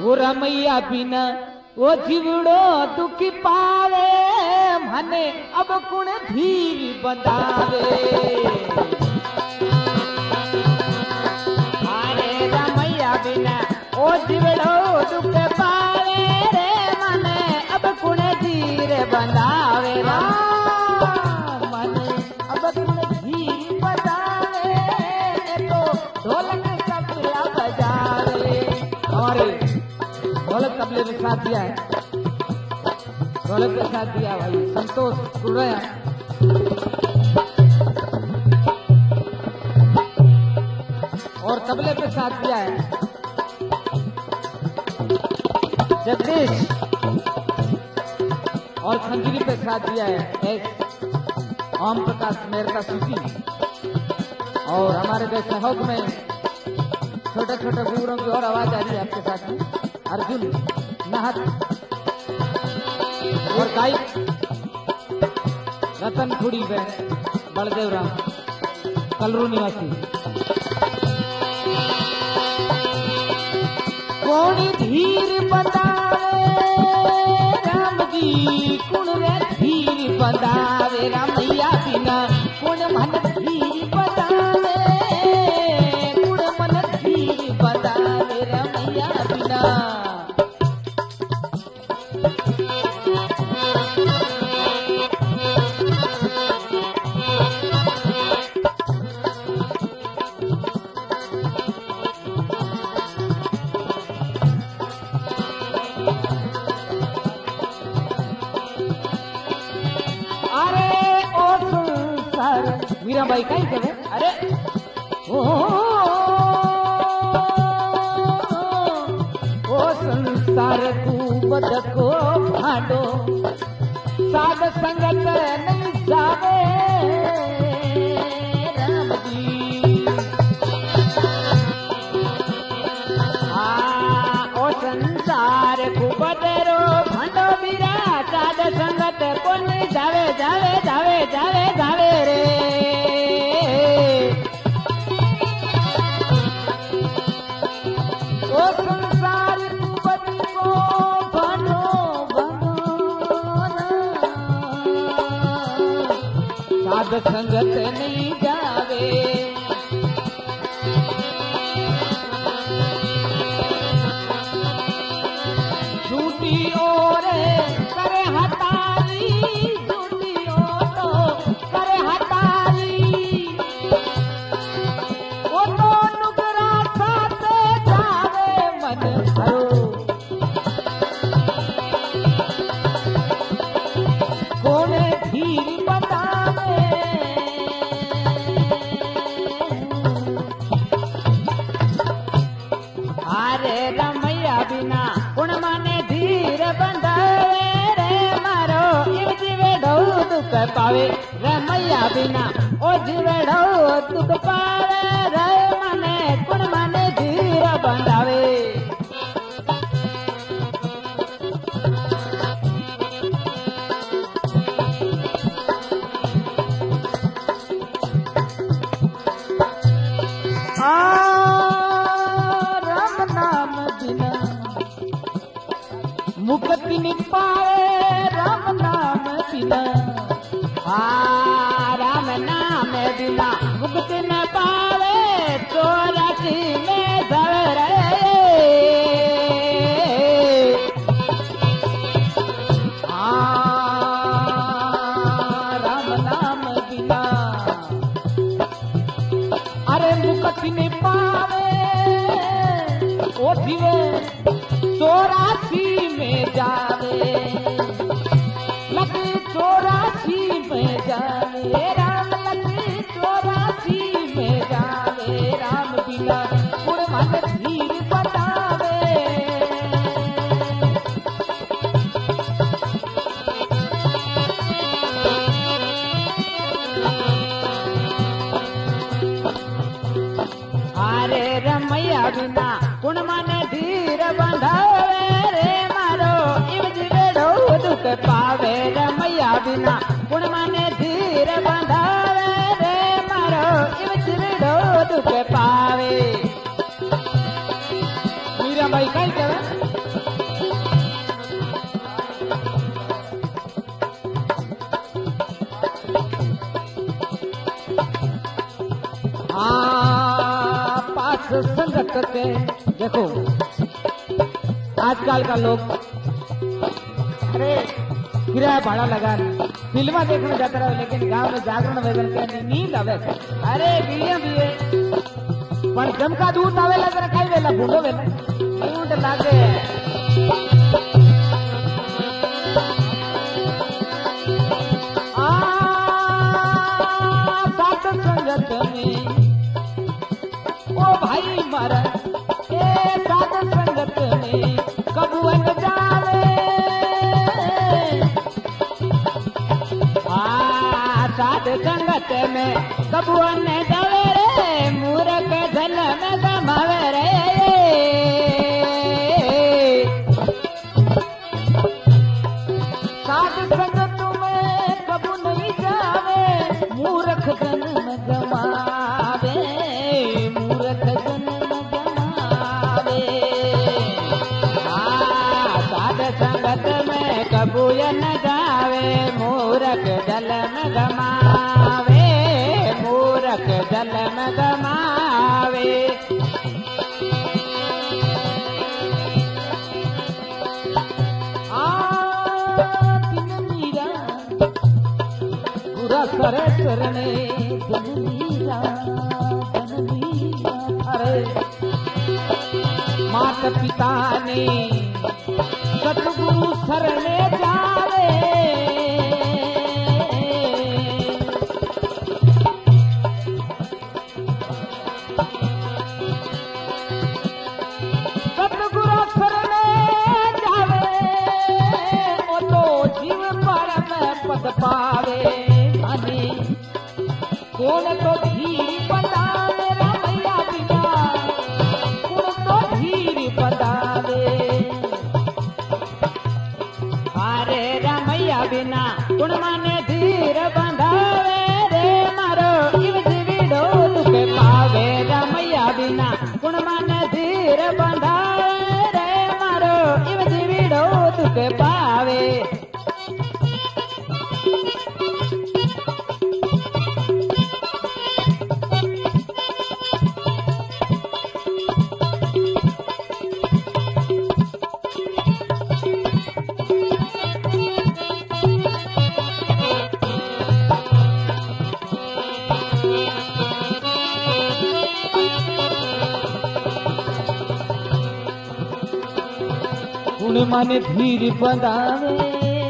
वो रमैया बिना वो जीवड़ो दुखी पावे मने अब कुण धीर बंधावे। अरे रमैया बिना वो जीवड़ो दुख पावे रे मने अब कुण धीर बंधावे। मने अब कुण धीर बंधावे तो ढोलक तबला बजावे। और ढोलक तबले में साथ दिया है, ढोलक के साथ दिया भाई संतोष कुड़ैया। और तबले पे साथ दिया है जगदीश। और खंजरी पे साथ दिया है ओम प्रकाश मेहरका सूची। और हमारे गए सहयोग में छोटे छोटे गुरुओं की और आवाज आ रही है आपके साथ में अर्जुन नाहत और गायक रतन खुड़ी बहन बलदेव राम कलरू निवासी। कौन धीर बतावे राम जी कुण रे धीर बतावे रमैया बिना कुण मन धीर बतावे कुण मन धीर बतावे रमैया बिना। मीरा भाई कहीं कहे अरे ओ संसार तू बदको भाडो साध संगत नहीं जावे राम जी। ओ संसार तू बदरो भाडो मीरा साध संगत को नहीं जावे जावे जावे जावे जावे रे। साध संगत नहीं जावे झूठी और करे हतारी झूठी और करे हतारी वो तो नुकरा साथे जावे मन हरो। कौन धीर बतावे अरे रमैया बिना कुण माने धीर बंधावे रे मारो इव जीवे ढो दुख पावे रमैया बिना ओ जीवे ढो दुख पावे रे माने कुण माने धीर बंधावे। राम नाम बिना मुक्ति नहीं पावे राम नाम बिना। राम नाम बिना मुक्ति न पावे 84 में धर राम नाम बिना अरे मुक्ति नहीं पावे ओ जीवे 84 में जावे लकी 84 में जावे राम लकी 84 में जावे राम बिना कुण मन धीर बतावे। अरे रमैया बिना कुण माने धीर बंधावे रे मारो इव जीवे ढो दुख पावे रमैया बिना कुण माने धीर बंधावे रे मारो इव जीवे ढो दुख पावे। मीरा भाई कहीं कहे पास संगत के देखो आजकल का लोग अरे किराया भाड़ा लगा फिल्मा देखने जाता रहो लेकिन गांव में जागरण वगैरह के नींद आवे अरे गिलिया भी है पर जम का दूध आवेला जरा खाई वेला भूलो वेला नींद लागे साथ संगत में ओ भाई मारा ए साथ संगत में कबून जावे साध संगत में कबून जावे रे मूर्ख जल में गमावे रे साध संगत में कबू नहीं जावे मूर्ख जन में गमावे मूर्ख जन में गमावे साध संगत में कबू न जावे मूर्ख जल में गमावे मूर्ख जल में गमावे करे चरणे जननीरा अरे माता पिता ने सतगुरु शरणे जावे सतगुरु शरणे जावे ओ तो जीव परम पद पावे कौन तो धीर बतावे रामैया बिना कौन तो धीर बतावे अरे रामैया बिना कौन माने धीर बंधावे रे मारो इव जीवी डोल के पावे रामैया बिना कौन माने धीर बंधावे रे मारो इव जीवी डोल के पावे माने धीर बंधावे